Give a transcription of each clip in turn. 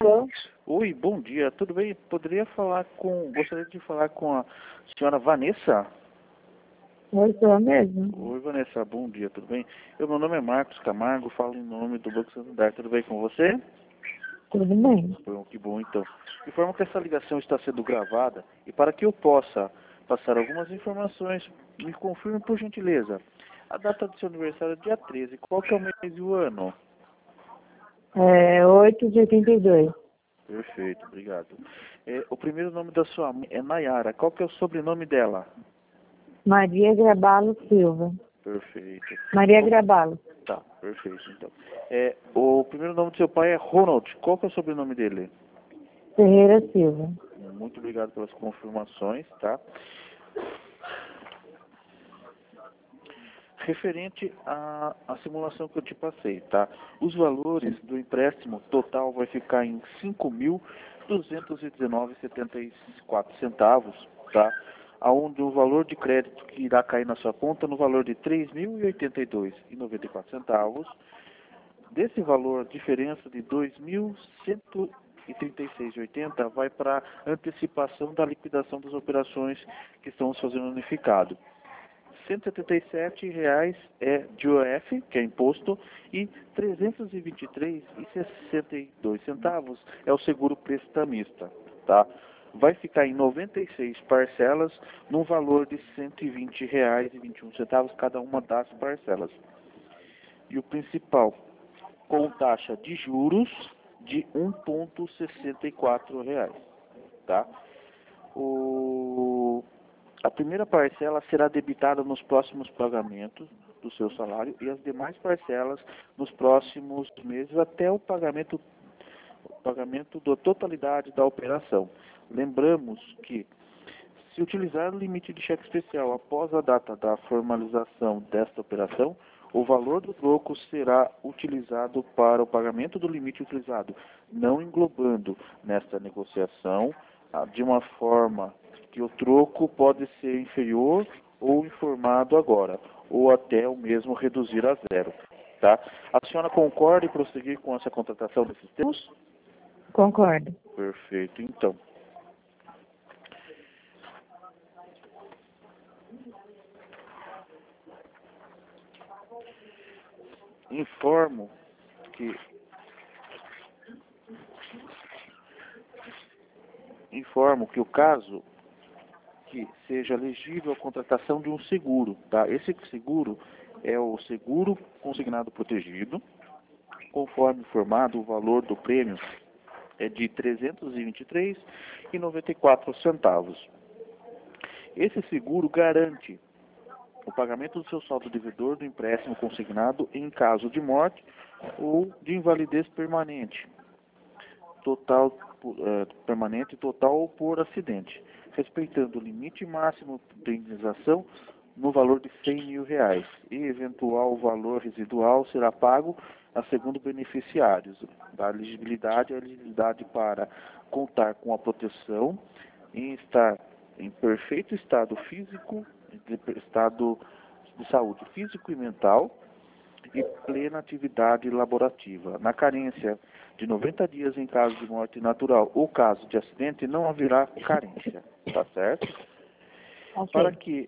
Alô? Oi, bom dia, tudo bem? Gostaria de falar com a senhora Vanessa? Oi, sou eu mesmo. Oi, Vanessa, bom dia, tudo bem? Meu nome é Marcos Camargo, falo em nome do Banco Santander, tudo bem com você? Tudo bem? Bom, que bom, então. Informo que essa ligação está sendo gravada e para que eu possa passar algumas informações, me confirme por gentileza. A data do seu aniversário é dia 13, qual que é o mês e o ano? 8 de 82. Perfeito, obrigado. O primeiro nome da sua mãe é Nayara, qual que é o sobrenome dela? Maria Grabalo Silva. Perfeito. Maria Grabalo. Tá, perfeito, então. O primeiro nome do seu pai é Ronald, qual que é o sobrenome dele? Ferreira Silva. Muito obrigado pelas confirmações, tá? Referente à simulação que eu te passei, tá? Os valores do empréstimo total vai ficar em 5.219,74 centavos, tá? Aonde o valor de crédito que irá cair na sua conta no valor de 3.082,94 centavos. Desse valor, a diferença de 2.136,80 vai para antecipação da liquidação das operações que estamos fazendo unificado. R$ 177,00 é de OF, que é imposto, e R$ 323,62 é o seguro prestamista, tá? Vai ficar em 96 parcelas, no valor de R$ 120,21 cada uma das parcelas. E o principal, com taxa de juros de R$ 1,64, tá? A primeira parcela será debitada nos próximos pagamentos do seu salário e as demais parcelas nos próximos meses até o pagamento da totalidade da operação. Lembramos que, se utilizar o limite de cheque especial após a data da formalização desta operação, o valor do troco será utilizado para o pagamento do limite utilizado, não englobando nesta negociação de uma forma que o troco pode ser inferior ou informado agora, ou até o mesmo reduzir a zero. Tá? A senhora concorda em prosseguir com essa contratação desses termos? Concordo. Perfeito, então. Informo que o caso que seja elegível a contratação de um seguro, tá? Esse seguro é o seguro consignado protegido, conforme informado, o valor do prêmio é de R$ 323,94 centavos. Esse seguro garante o pagamento do seu saldo devedor do empréstimo consignado em caso de morte ou de invalidez permanente, permanente total ou por acidente, respeitando o limite máximo de indenização no valor de R$ 100.000 e eventual valor residual será pago a segundo beneficiários. Da elegibilidade, a elegibilidade para contar com a proteção em estar em perfeito estado físico, estado de saúde físico e mental, e plena atividade laborativa. Na carência de 90 dias em caso de morte natural ou caso de acidente, não haverá carência, tá certo? Ok.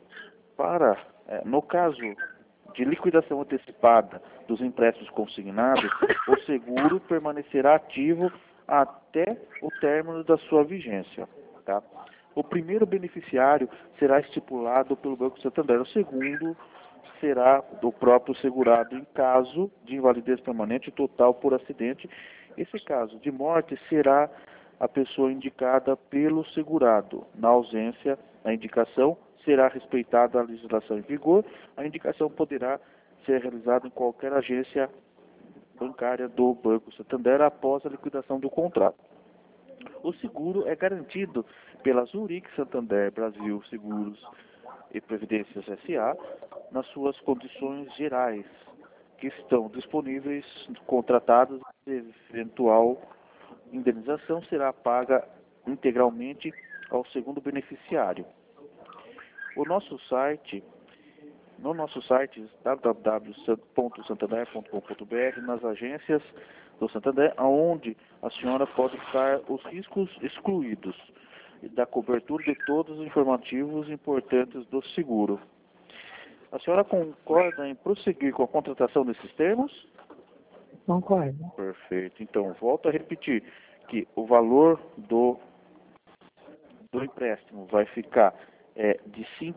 No caso de liquidação antecipada dos empréstimos consignados, o seguro permanecerá ativo até o término da sua vigência, tá? O primeiro beneficiário será estipulado pelo Banco Santander, o segundo será do próprio segurado em caso de invalidez permanente total por acidente. Esse caso de morte será a pessoa indicada pelo segurado. Na ausência da indicação, será respeitada a legislação em vigor. A indicação poderá ser realizada em qualquer agência bancária do Banco Santander após a liquidação do contrato. O seguro é garantido pela Zurich Santander Brasil Seguros e Previdências S.A. nas suas condições gerais, que estão disponíveis, contratadas, e eventual indenização será paga integralmente ao segundo beneficiário. No nosso site www.santander.com.br, nas agências, do Santander, onde a senhora pode estar os riscos excluídos da cobertura de todos os informativos importantes do seguro. A senhora concorda em prosseguir com a contratação desses termos? Concordo. Perfeito. Então, volto a repetir que o valor do empréstimo vai ficar de R$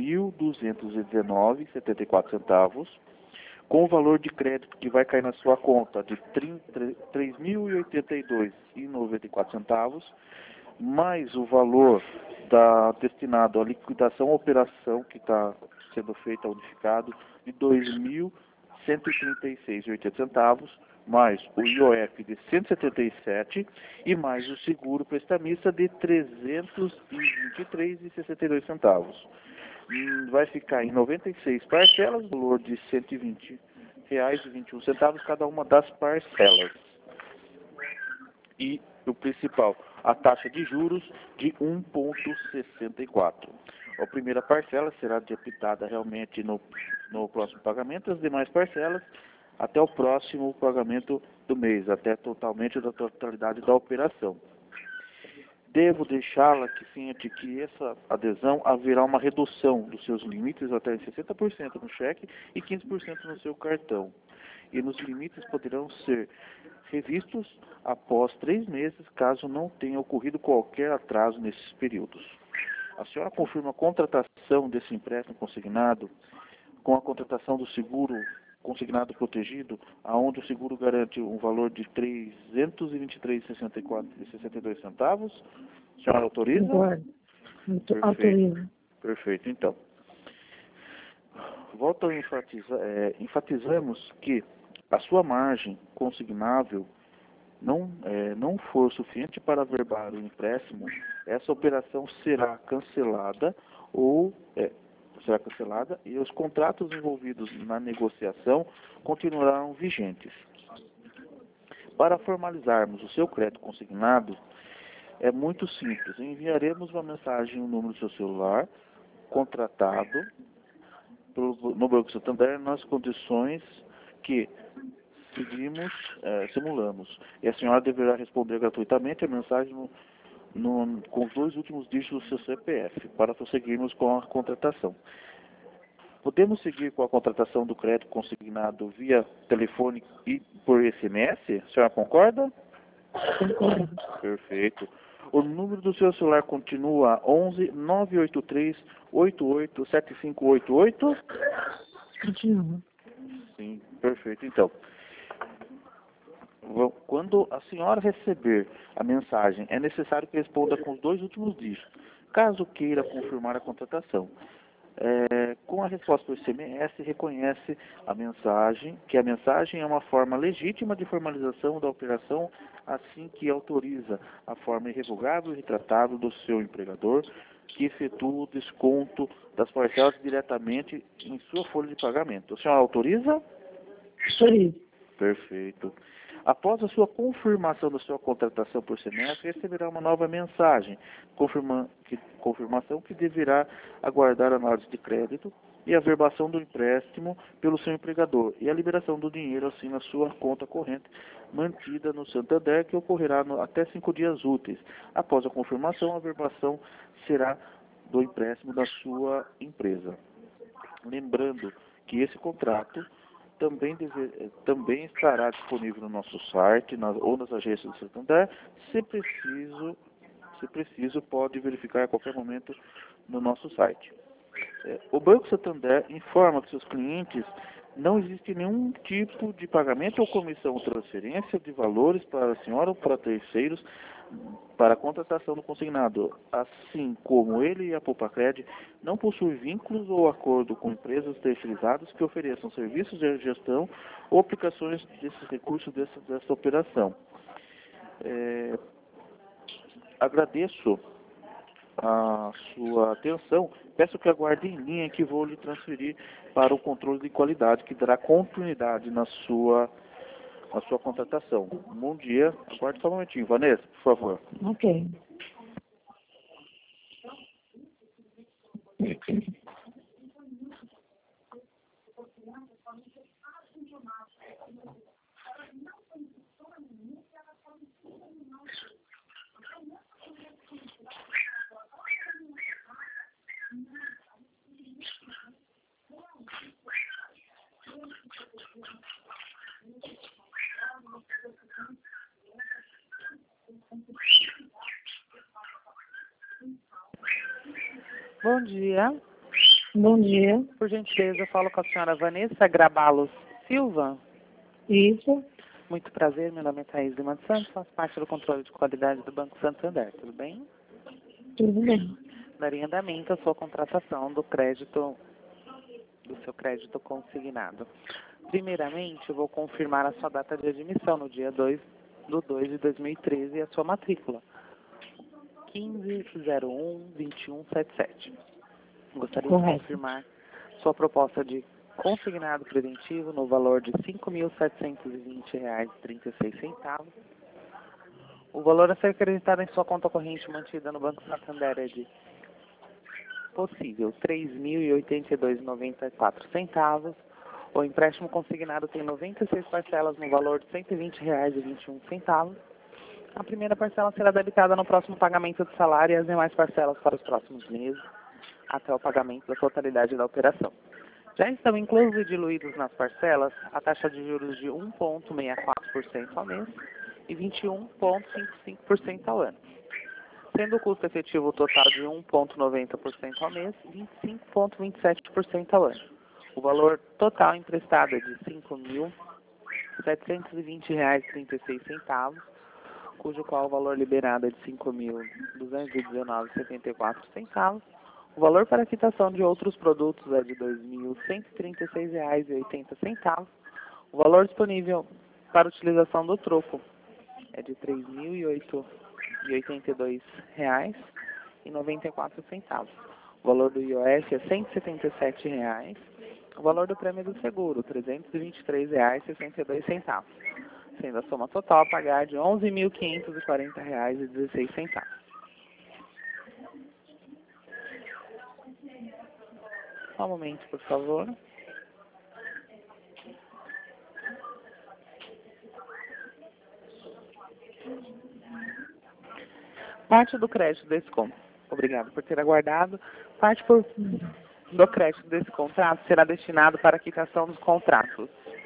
5.219,74, com o valor de crédito que vai cair na sua conta de R$ 3.082,94, mais o valor destinado à liquidação à operação que está sendo feita unificado de R$ 2.136,80, mais o IOF de 177 e mais o seguro prestamista de R$ 323,62. Vai ficar em 96 parcelas, valor de R$ 120,21 cada uma das parcelas. E o principal, a taxa de juros de 1,64. A primeira parcela será debitada realmente no próximo pagamento, as demais parcelas até o próximo pagamento do mês, até totalmente da totalidade da operação. Devo deixá-la ciente que essa adesão haverá uma redução dos seus limites até 60% no cheque e 15% no seu cartão. E nos limites poderão ser revistos após 3 meses, caso não tenha ocorrido qualquer atraso nesses períodos. A senhora confirma a contratação desse empréstimo consignado com a contratação do seguro consignado protegido, aonde o seguro garante um valor de R$ 323,62. A senhora autoriza? Concordo. Autorizo. Perfeito, então. Volto a enfatizamos que a sua margem consignável não for suficiente para averbar o empréstimo, essa operação será cancelada e os contratos envolvidos na negociação continuarão vigentes. Para formalizarmos o seu crédito consignado, é muito simples. Enviaremos uma mensagem no número do seu celular, contratado no Banco Santander, nas condições que simulamos. E a senhora deverá responder gratuitamente a mensagem com os 2 últimos dígitos do seu CPF, para prosseguirmos com a contratação. Podemos seguir com a contratação do crédito consignado via telefone e por SMS? A senhora concorda? Concordo. Perfeito. O número do seu celular continua 11 983 88 7588? Continua. Sim, perfeito. Então, quando a senhora receber a mensagem, é necessário que responda com os 2 últimos dígitos, caso queira confirmar a contratação. Com a resposta por SMS, reconhece que a mensagem é uma forma legítima de formalização da operação, assim que autoriza a forma irrevogável e retratável do seu empregador, que efetua o desconto das parcelas diretamente em sua folha de pagamento. A senhora autoriza? Autorizo. Perfeito. Após a sua confirmação da sua contratação por semestre, receberá uma nova mensagem, confirmação que deverá aguardar a análise de crédito e a verbação do empréstimo pelo seu empregador e a liberação do dinheiro assim na sua conta corrente mantida no Santander, que ocorrerá até 5 dias úteis. Após a confirmação, a verbação será do empréstimo da sua empresa. Lembrando que esse contrato também estará disponível no nosso site ou nas agências do Santander. Se preciso, pode verificar a qualquer momento no nosso site. O Banco Santander informa que seus clientes não existe nenhum tipo de pagamento ou comissão ou transferência de valores para a senhora ou para terceiros para a contratação do consignado, assim como ele e a Poupacred não possuem vínculos ou acordo com empresas terceirizadas que ofereçam serviços de gestão ou aplicações desses recursos dessa operação. Agradeço a sua atenção. Peço que aguarde em linha que vou lhe transferir para o controle de qualidade, que dará continuidade na sua contratação. Bom dia. Aguarde só um momentinho. Vanessa, por favor. Ok. Bom dia. Bom dia. Por gentileza, eu falo com a senhora Vanessa Grabalos Silva. Isso. Muito prazer, meu nome é Thaís Lima de Santos, faço parte do controle de qualidade do Banco Santander, tudo bem? Tudo bem. Daria andamento à sua contratação do seu crédito consignado. Primeiramente, eu vou confirmar a sua data de admissão no dia 2/2 de 2013 e a sua matrícula. 1501-2177. Gostaria Correto. de confirmar sua proposta de consignado preventivo no valor de R$ 5.720,36. O valor a ser acreditado em sua conta corrente mantida no Banco Santander é de possível R$ 3.082,94. O empréstimo consignado tem 96 parcelas no valor de R$ 120,21. A primeira parcela será debitada no próximo pagamento do salário e as demais parcelas para os próximos meses, até o pagamento da totalidade da operação. Já estão inclusos e diluídos nas parcelas a taxa de juros de 1,64% ao mês e 21,55% ao ano, sendo o custo efetivo total de 1,90% ao mês e 25,27% ao ano. O valor total emprestado é de R$ 5.720,36, cujo qual o valor liberado é de R$ 5.219,74. O valor para quitação de outros produtos é de R$ 2.136,80. O valor disponível para utilização do troco é de R$ 3.082,94. O valor do IOF é R$ 177,00. O valor do prêmio do seguro, R$ 323,62, sendo a soma total a pagar de R$ 11.540,16. Só um momento, por favor. Parte do crédito desse contrato, obrigado por ter aguardado, do crédito desse contrato será destinado para a quitação dos contratos.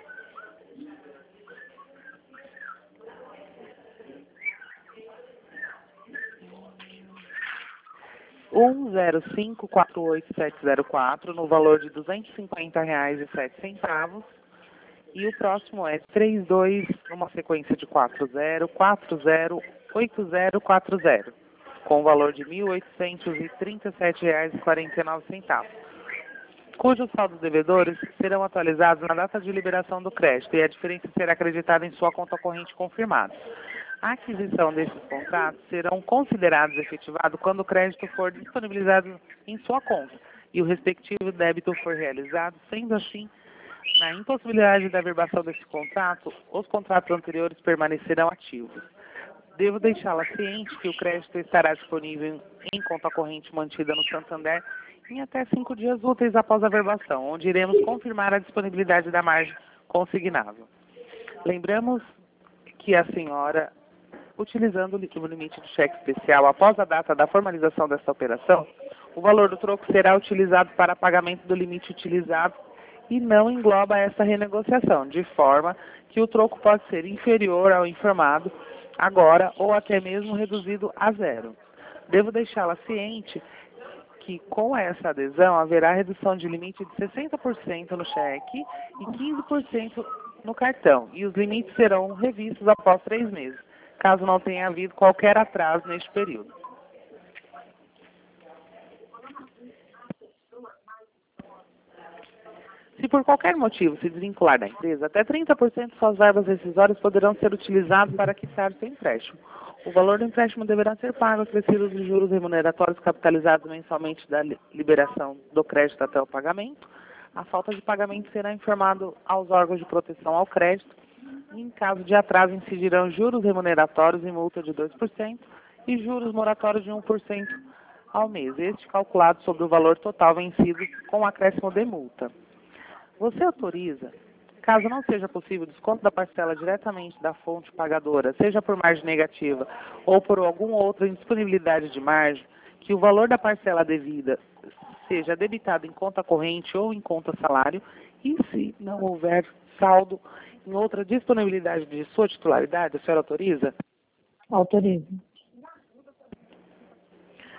R$ 10548.704 no valor de R$ 250,07. E o próximo é 32, numa sequência de 40408040, com o valor de R$ 1.837,49, cujos saldos devedores serão atualizados na data de liberação do crédito e a diferença será acreditada em sua conta corrente confirmada. A aquisição desses contratos serão considerados efetivados quando o crédito for disponibilizado em sua conta e o respectivo débito for realizado, sendo assim, na impossibilidade da averbação desse contrato, os contratos anteriores permanecerão ativos. Devo deixá-la ciente que o crédito estará disponível em conta corrente mantida no Santander em até 5 dias úteis após a averbação, onde iremos confirmar a disponibilidade da margem consignável. Lembramos que a senhora, utilizando o limite do cheque especial após a data da formalização desta operação, o valor do troco será utilizado para pagamento do limite utilizado e não engloba essa renegociação, de forma que o troco pode ser inferior ao informado agora ou até mesmo reduzido a zero. Devo deixá-la ciente que com essa adesão haverá redução de limite de 60% no cheque e 15% no cartão, e os limites serão revistos após 3 meses, caso não tenha havido qualquer atraso neste período. Se por qualquer motivo se desvincular da empresa, até 30% de suas verbas rescisórias poderão ser utilizadas para quitar seu empréstimo. O valor do empréstimo deverá ser pago acrescidos de juros remuneratórios capitalizados mensalmente da liberação do crédito até o pagamento. A falta de pagamento será informado aos órgãos de proteção ao crédito. Em caso de atraso, incidirão juros remuneratórios e multa de 2% e juros moratórios de 1% ao mês, este calculado sobre o valor total vencido com acréscimo de multa. Você autoriza, caso não seja possível o desconto da parcela diretamente da fonte pagadora, seja por margem negativa ou por alguma outra indisponibilidade de margem, que o valor da parcela devida seja debitado em conta corrente ou em conta salário, e se não houver saldo em outra disponibilidade de sua titularidade, a senhora autoriza? Autorizo.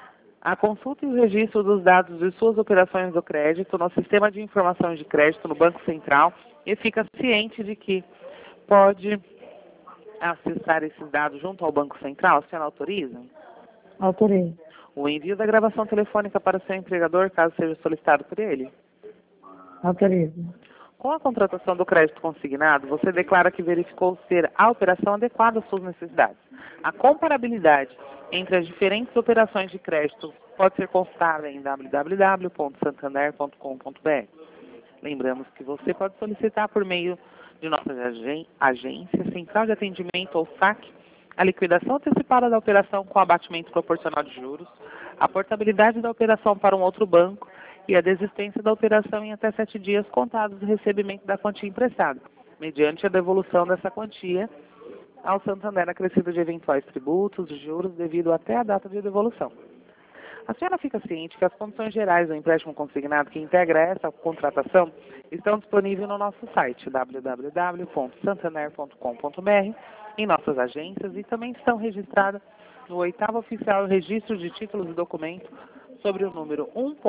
A consulta e o registro dos dados de suas operações do crédito no sistema de informações de crédito no Banco Central e fica ciente de que pode acessar esses dados junto ao Banco Central. A senhora autoriza? Autorizo. O envio da gravação telefônica para seu empregador, caso seja solicitado por ele? Autorizo. Com a contratação do crédito consignado, você declara que verificou ser a operação adequada às suas necessidades. A comparabilidade entre as diferentes operações de crédito pode ser consultada em www.santander.com.br. Lembramos que você pode solicitar por meio de nossa agência, central de atendimento ou SAC, a liquidação antecipada da operação com abatimento proporcional de juros, a portabilidade da operação para um outro banco e a desistência da operação em até 7 dias contados do recebimento da quantia emprestada, mediante a devolução dessa quantia ao Santander acrescido de eventuais tributos, juros devido até a data de devolução. A senhora fica ciente que as condições gerais do empréstimo consignado que integra essa contratação estão disponíveis no nosso site www.santander.com.br, em nossas agências, e também estão registradas no 8º Oficial Registro de Títulos e Documentos sobre o número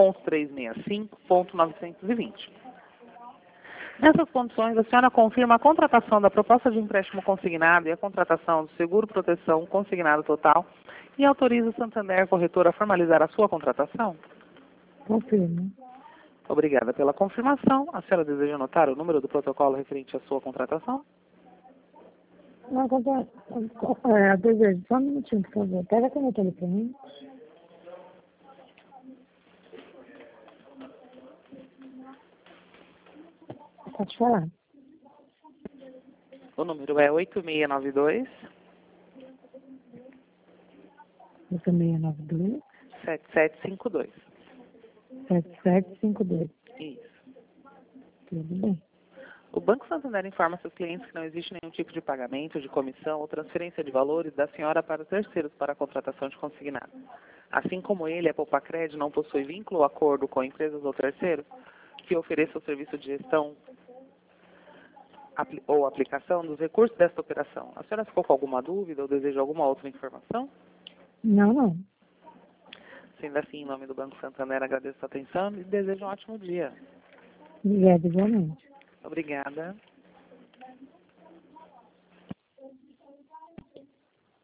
1.365.920. Nessas condições, a senhora confirma a contratação da proposta de empréstimo consignado e a contratação do seguro proteção consignado total e autoriza o Santander Corretora a formalizar a sua contratação? Confirmo. Obrigada pela confirmação. A senhora deseja anotar o número do protocolo referente à sua contratação? Não, desejo. Só um minutinho, por favor. Pega a caneta ali para mim. Pode falar. O número é 8692 8692 7752. 7752. Isso. Tudo bem. O Banco Santander informa seus clientes que não existe nenhum tipo de pagamento, de comissão ou transferência de valores da senhora para terceiros para a contratação de consignado. Assim como ele, a Poupacred não possui vínculo ou acordo com empresas ou terceiros que ofereçam o serviço de gestão ou aplicação dos recursos desta operação. A senhora ficou com alguma dúvida ou deseja alguma outra informação? Não, não. Sendo assim, em nome do Banco Santander, agradeço a atenção e desejo um ótimo dia. Obrigada, igualmente. Obrigada.